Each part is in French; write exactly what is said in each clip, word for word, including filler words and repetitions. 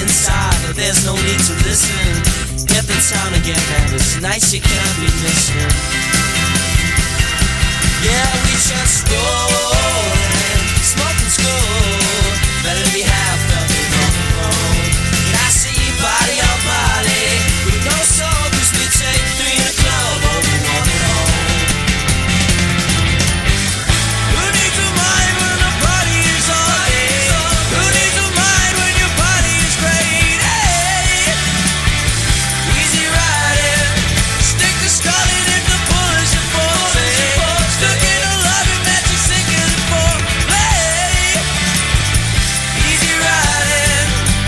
inside, there's no need to listen. Get the town again, and it's nights you can't be missing. Yeah, we just rollin', smoking school. Better be half of it on the road. And I see you body on body, with no soul, cause we take three in a club over one and home. Who needs a mind when the party is on? Who needs a mind when your body is great? Hey, easy riding, stick to sculling if the pullers are falling. Stuck in a loving that you're sinking for. Play, easy riding.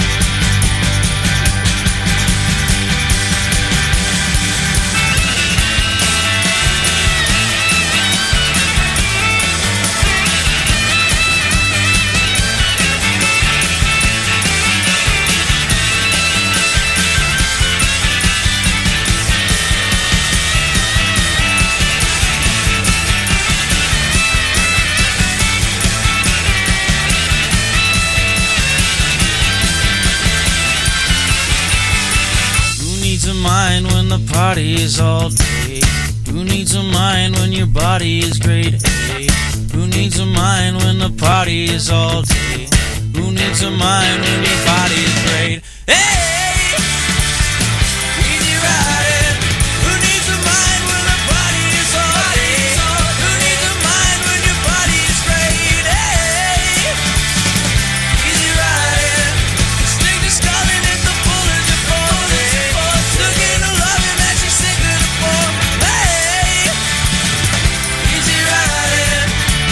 Who needs a mind when the party is all day? Who needs a mind when your body is great? Hey, who needs a mind when the party is all day? Who needs a mind when your body is great? Hey, easy riding. Who needs a mind when the party is all day? Who needs a mind when your body is great? Hey, easy riding. Stick to sculling if the pullers are falling. Stuck in a loving that you're sinking for. Hey, easy riding.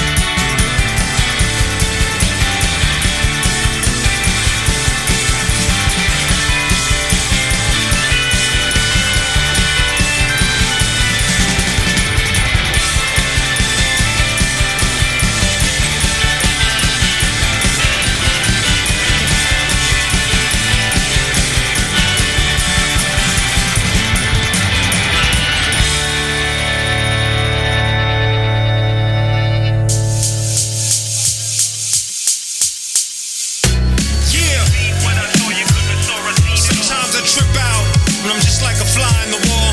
Yeah. Sometimes I trip out when I'm just like a fly in the wall.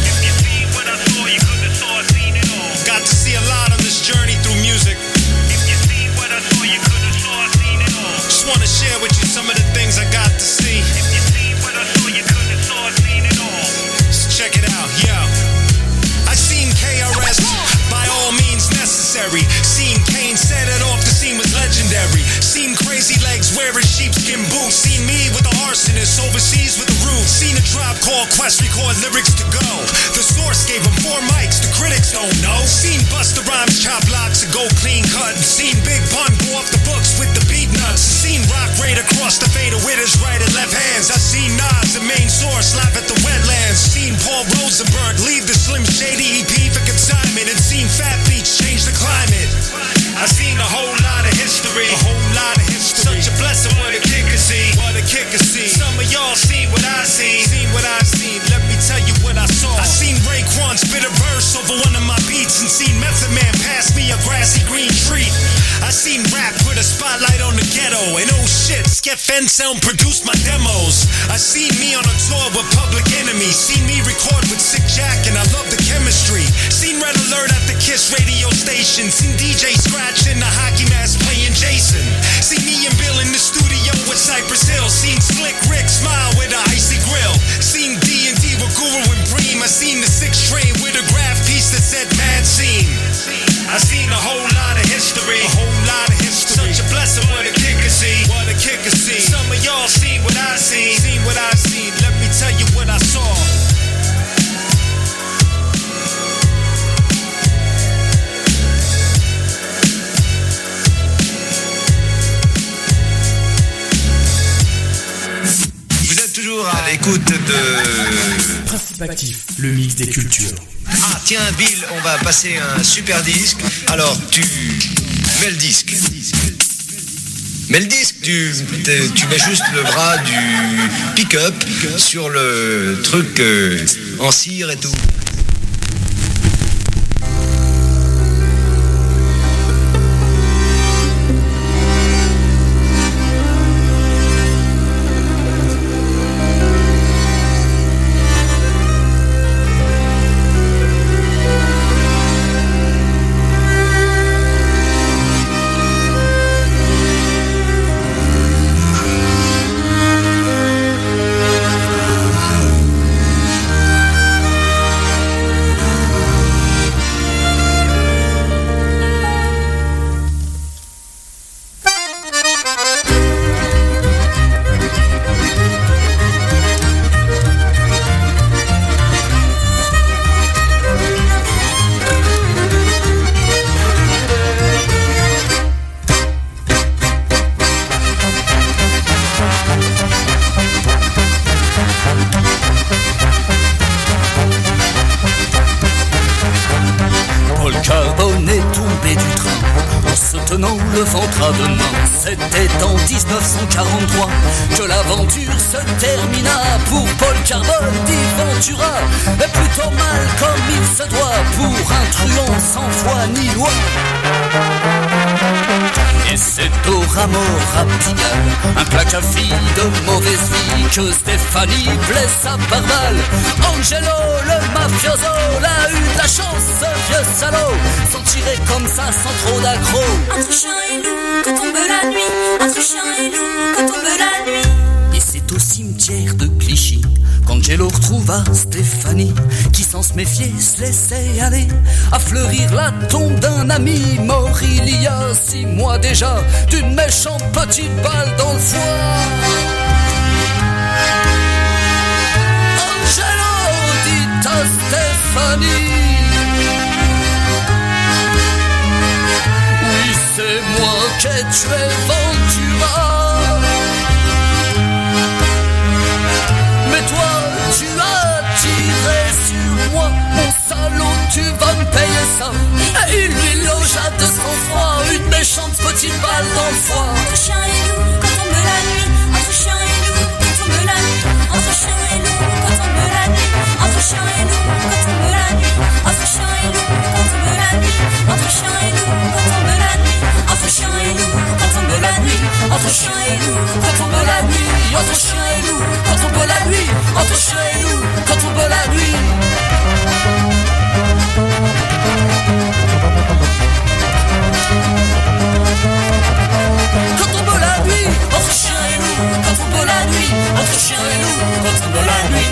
Got to see a lot on this journey through music. Just want to share with you some of the things I got to see. So check it out, yo. I seen K R S by all means necessary. Seen Kane set it off, the scene was legendary. Seen Crazy Legs wearing sheepskin boots. Seen me with the arsonist overseas with the roof. Seen a drop called Quest record lyrics to go. The source gave him four mics, the critics don't know. Seen Busta Rhymes chop locks and go clean cut. Seen Big Pun go off the books with the beat nuts. Seen Rock Raider cross the fader with his right and left hands. I seen Nas, the main source, laugh at the wetlands. Seen Paul Rosenberg leave the Slim Shady E P for consignment. And seen Fat Beats change the climate. I seen a whole lot of history, a whole lot of history. Such a blessing, what a kid can see, what a kid can see. Some of y'all seen what I seen, seen what I seen. Let me tell you what I saw. I seen Raekwon spit a verse over one of my beats, and seen Method Man pass me a grassy green treat. I seen rap put a spotlight on the ghetto, and oh shit, Skep Fensound produced my demos. I seen me on a tour with Public Enemy, seen me record with Sick Jack, and I love the chemistry. Seen Red Alert at the Kiss radio station, seen D J Scratch in the hockey mask playing Jason. See me and Bill in the studio with Cypress Hill. Seen Slick Rick smile with a icy grill. Seen D and D with Guru and Bream. I seen the six train with a graph piece that said Mad Scene. I seen a whole lot of history, a whole lot of history. Such a blessing, what a kid can see, what a kid can see. Some of y'all seen what I seen, seen what I seen. Let me tell you what I saw. Toujours à l'écoute de Principe Actif, le mix des cultures. Ah tiens Bill, on va passer un super disque. Alors tu mets le disque. Mets le disque, tu, tu mets juste le bras du pick-up sur le truc euh, en cire et tout. ventre à deux mains. C'était en dix-neuf cent quarante-trois que l'aventure se termina. Pour Paul Carbone dit Ventura, mais plutôt mal comme il se doit pour un truand sans foi ni loi. Et c'est au rameau raptigueur, un plaque à fille de mauvaise vie, que Stéphanie blessa par balle. Angelo, le mafioso, l'a eu de la chance, ce vieux salaud, s'en tirer comme ça sans trop d'aggro. Entre chien et loup, que tombe la nuit, entre chien et loup, que tombe la nuit. Et c'est au cimetière de Clichy qu'Angelo retrouva Stéphanie, qui sans se méfier se laissait aller à fleurir la tombe d'un ami mort il y a six mois déjà, d'une méchante petite balle dans le foie. Angelo dit à Stéphanie, oui c'est moi qui ai tué Ventura. Mais toi, tu as tiré sur moi, mon salaud, tu vas me payer ça. Et il lui logea de sang froid une méchante petite balle dans le foie. Entre chien et loup, quand tombe la nuit, entre chien et loup, quand tombe la nuit, entre chien et loup, quand tombe la nuit, entre chien et loup, quand tombe la nuit, entre chien et loup, quand tombe la nuit, entre chien et loup, quand tombe la nuit, entre chien et loup, quand tombe la nuit, entre chien et loup, quand tombe la nuit, entre chien et loup, quand tombe la nuit, entre chien et loup, quand tombe la nuit. Quand tombe la nuit, entre chien et loup, quand tombe la nuit, entre chien et loup, quand tombe la nuit.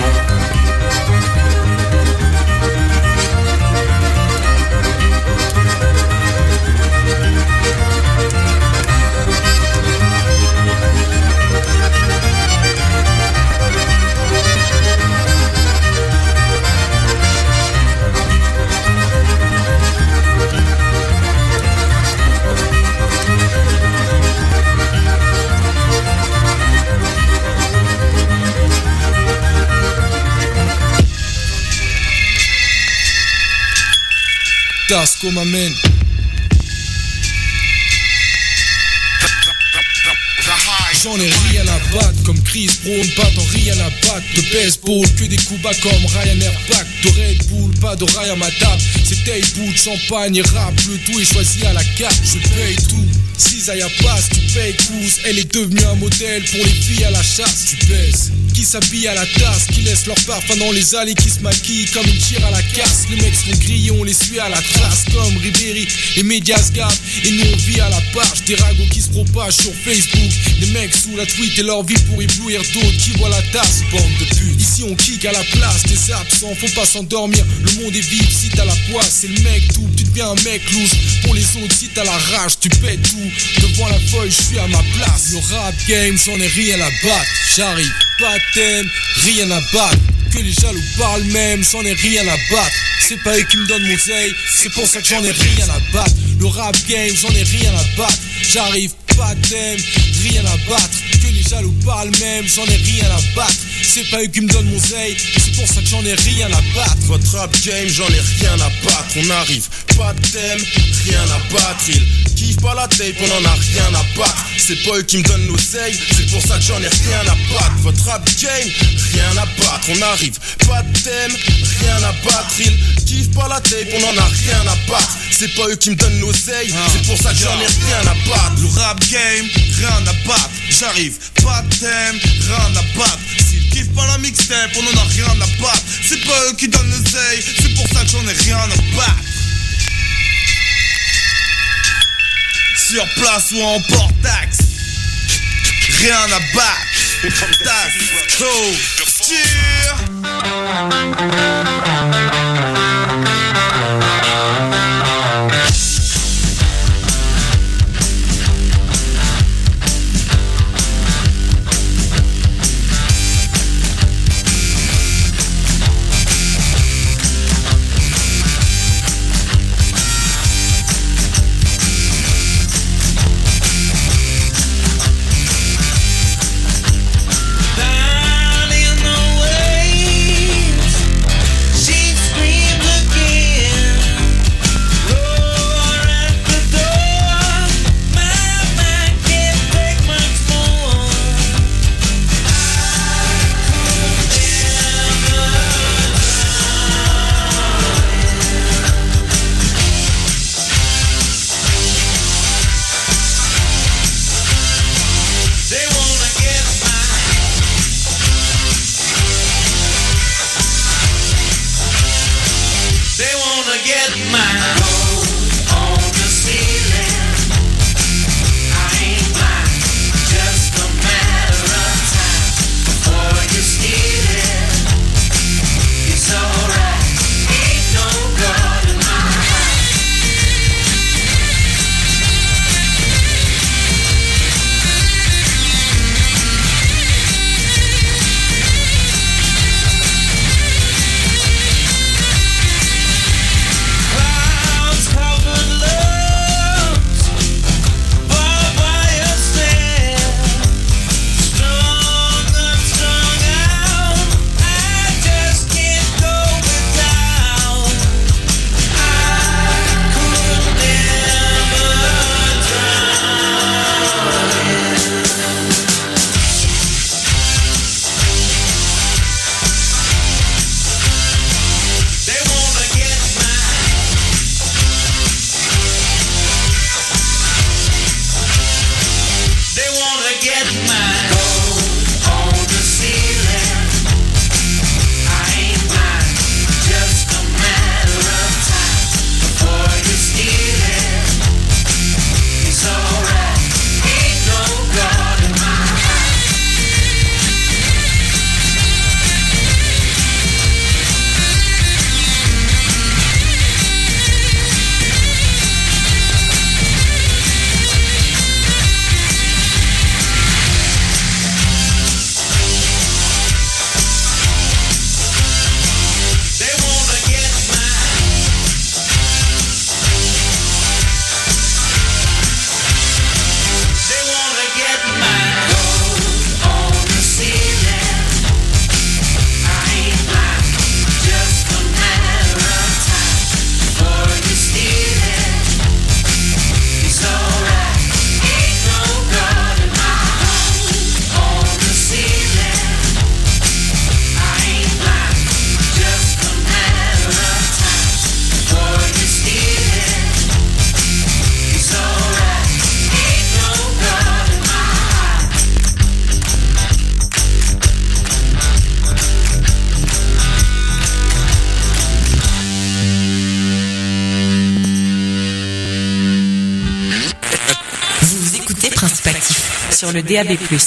Das como man. J'en ai rien à battre, comme Chris Brown, pas dans rien à battre. De baseball, que des coups bas comme Ryanair Pack. De Red Bull, pas de rail à ma table. C'est taille bout de champagne et rap, le tout est choisi à la carte. Je paye tout, Zizaya passe, tu payes cousse. Elle est devenue un modèle pour les filles à la chasse. Tu pèses, qui s'habille à la tasse, qui laisse leur parfum dans les allées, qui se maquillent comme une tire à la casse. Les mecs sont grillés, on les suit à la trace comme Ribéry. Les médias se gavent et nous on vit à la page. Des ragots qui se propagent sur Facebook. Les mecs sous la tweet et leur vie pour éblouir d'autres qui voient la tasse, bande de putes. Ici on kick à la place des absents, faut pas s'endormir. Le monde est vide si t'as la poisse, c'est le mec tout. Tu deviens un mec loose. Pour les autres si t'as la rage, tu pètes tout. Devant la feuille, je suis à ma place. Le rap game, j'en ai rien à battre. J'arrive, pas de thème, rien à battre. Que les jaloux parlent même, j'en ai rien à battre. C'est pas eux qui me donnent mon oseille, c'est pour ça que j'en ai rien à battre. Le rap game, j'en ai rien à battre. J'arrive, pas de thème, rien à battre. Que les jaloux parlent même, j'en ai rien à battre. C'est pas eux qui me donnent mon oseille, c'est pour ça que j'en ai rien à battre. Votre rap game, j'en ai rien à battre. On arrive, pas de thème, rien à battre. Ils kiffent pas la tape, on en a rien à battre. C'est pas eux qui me donnent l'oseille, c'est pour ça que j'en ai rien à battre. Votre rap game, rien à battre. On arrive, pas de thème, rien à battre. Ils kiffent pas la tape, on en a rien à battre. C'est pas eux qui me donnent l'oseille, ah, c'est pour ça que j'en ai rien à battre. Le rap game, rien à battre. J'arrive, pas de thème, rien à battre. S'ils kiffent pas la mixtape, on en a rien à battre. C'est pas eux qui donnent l'oseille, c'est pour ça que j'en ai rien à battre. Sur place ou en portax, rien à battre. That's so Down in the way sur le D A B plus.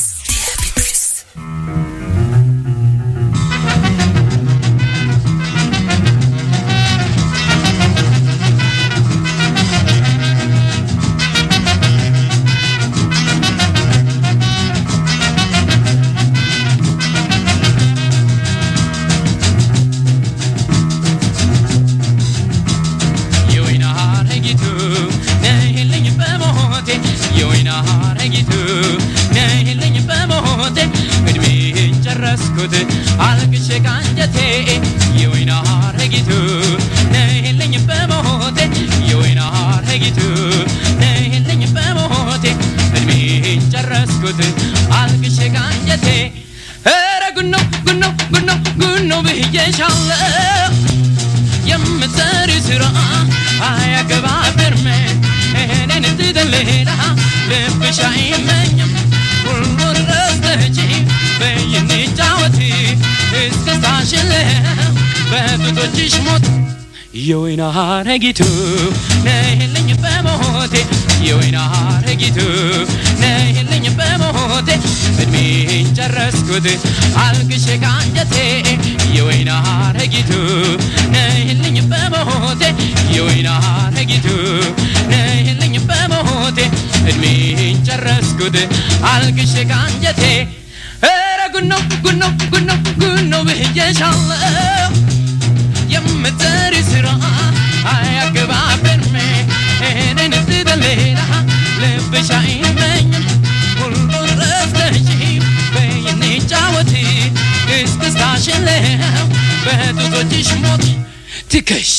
የወይና ሐረጊቱ ነይልኝ በሞቴ የወይና ሐረጊቱ ነይልኝ በሞቴ እድሜን ጨረስኩት አልቅሼ ካንጀቴ የወይና ሐረጊቱ ነይልኝ በሞቴ የወይና ሐረጊቱ ነይልኝ በሞቴ እድሜን ጨረስኩት አልቅሼ ካንጀቴ ኧረ ጉኖ ጉኖ ጉኖ ጉኖ ብዬሻለሁ የምትሪ ስራ አያገባብርሜ እኔን ትደሌላ ልብሽ አይመኝም ሁሉን ረስተሽ በይኔ ጫወቲ እስክስታሽን ለው በጡቶችሽ ሞት ትከሻ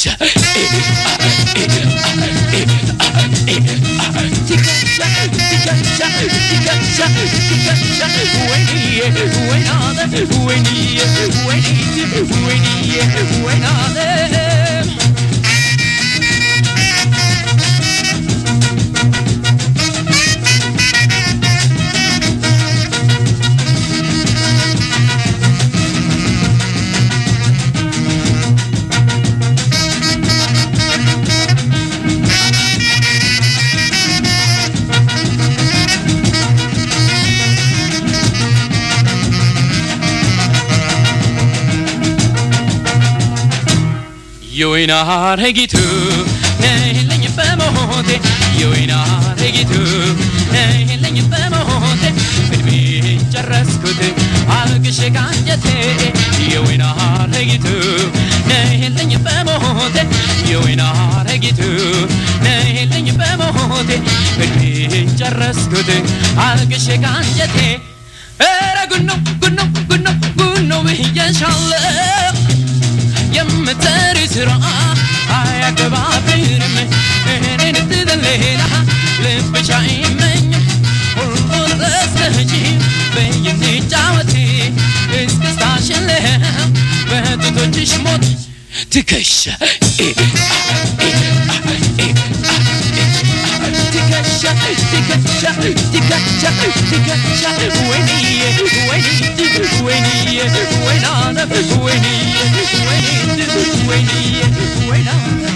ትከሻ ትከሻ ትከሻ ትከሻ ወይኔ ወይናለ ወይኔ ወይኔ ወይኔ ወይናለ የወይና ሐረጊቱ ነይልኝ በሞቴ የወይና ሐረጊቱ ነይልኝ በሞቴ እድሜን ጨረስኩት አልቅሼ ካንጀቴ የወይና ሐረጊቱ ነይልኝ በሞቴ የወይና ሐረጊቱ ነይልኝ በሞቴ እድሜን ጨረስኩት አልቅሼ ካንጀቴ ኧረ ጉኖ ጉኖ ጉኖ ጉኖ ብዬሻለሁ የምትሪ ስራ አያገባብርም እኔን ትደሌላ ልብሽ አይመኝም ሁሉን ረስተሽ በይኔ ጫወቲ እስክስታሽን ለው በጡቶችሽ ሞት ትከሻ ትከሻ ትከሻ ትከሻ ትከሻ ወይኔ ወይኔ ወይኔ ወይናለ ወይኔ ወይኔ ወይኔ ወይናለ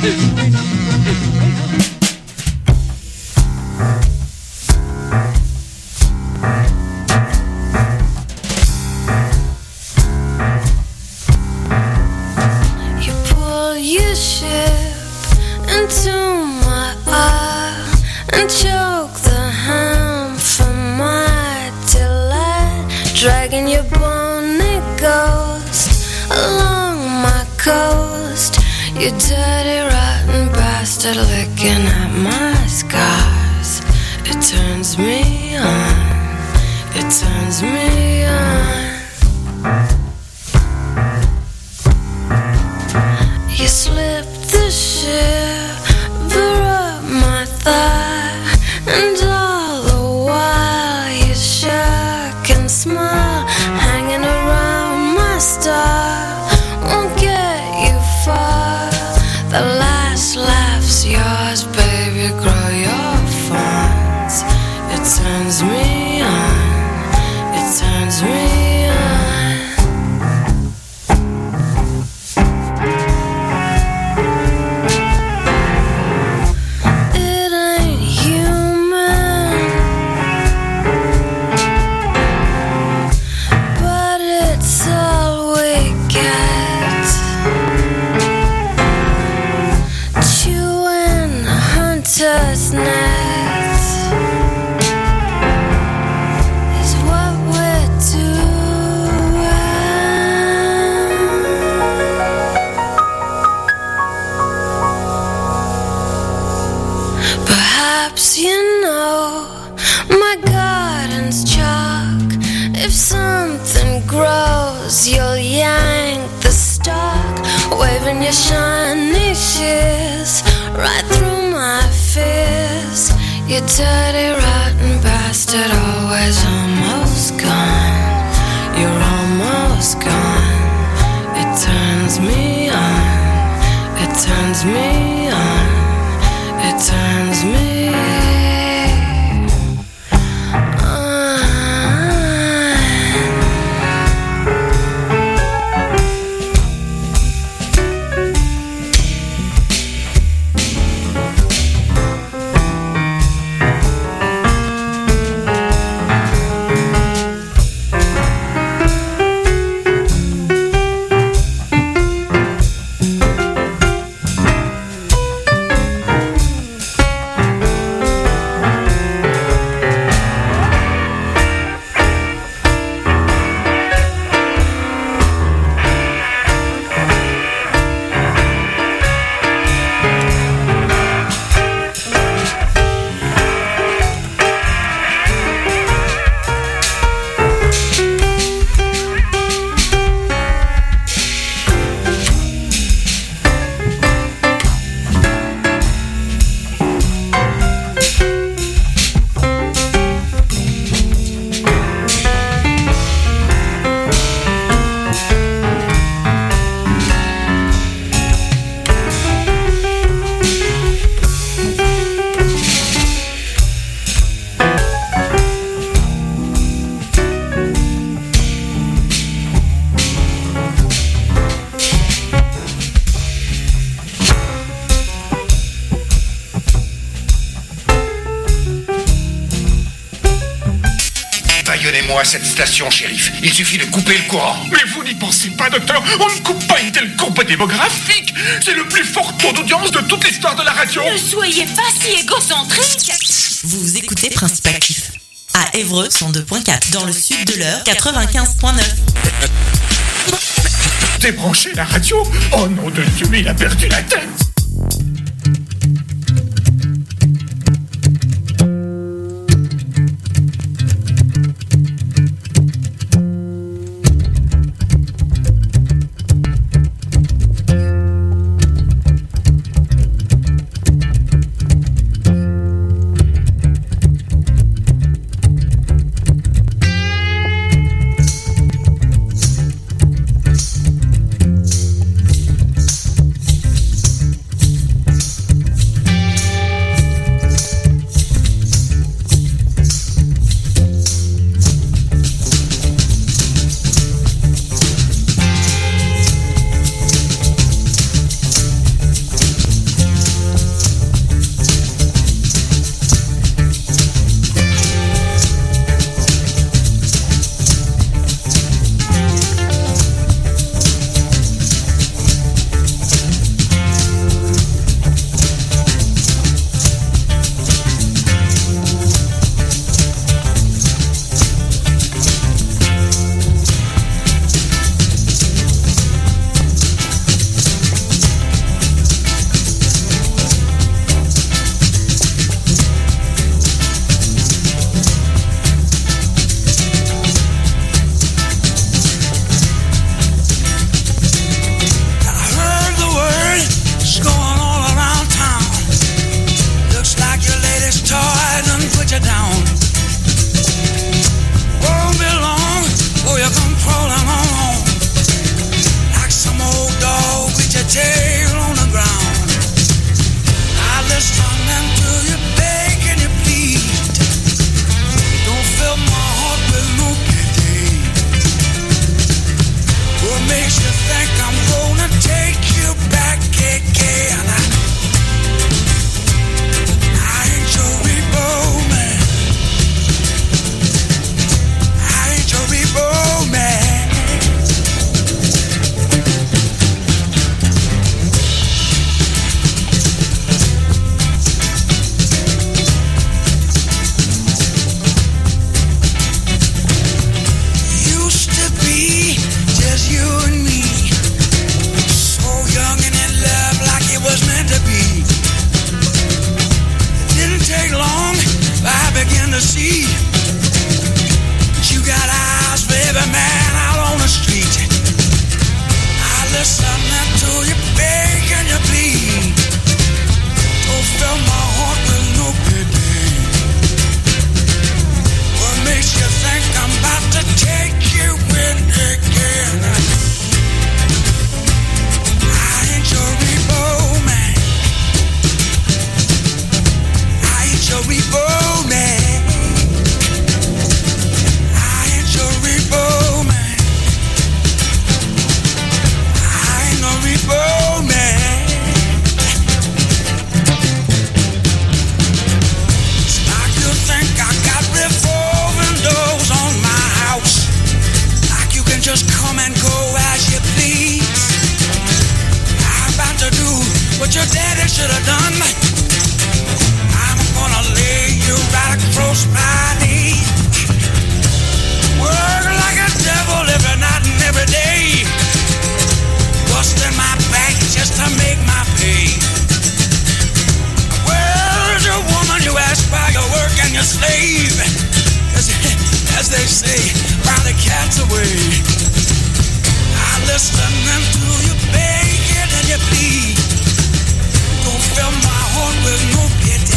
You pull your ship into my eye and choke the ham from my delight, dragging your bony ghost along my coast. You dirty rotten bastard licking at my scars. It turns me on, it turns me on. You slip the shiver up my thigh, and all the while you shuck and smile, hanging around my star won't get you far. The last laugh's yours, baby, grow your fawns. It turns me on, it turns me on. It ain't human cause you'll yank the stalk, waving your shiny shears right through my fears. You dirty, rotten bastard, always almost gone. You're almost gone. It turns me on. It turns me on. It turns me on. Baillonnez-moi cette station, shérif. Il suffit de couper le courant. Mais vous n'y pensez pas, docteur. On ne coupe pas une telle courbe démographique. C'est le plus fort taux d'audience de toute l'histoire de la radio. Ne soyez pas si égocentrique. Vous écoutez Principe Actif. À Évreux, cent deux point quatre. Dans le sud de l'Eure, quatre-vingt-quinze point neuf. Débranchez la radio. Oh nom de Dieu, mais il a perdu la tête. was and go as you please. I'm about to do what your daddy should have done. I'm gonna lay you right across my knee. Work like a devil every night and every day. Busting my back just to make my pay. Where's your woman you ask by your work and your slave? Cause as they say, while the cat's away, I listen to you beg and you plead. Don't fill my heart with no pity.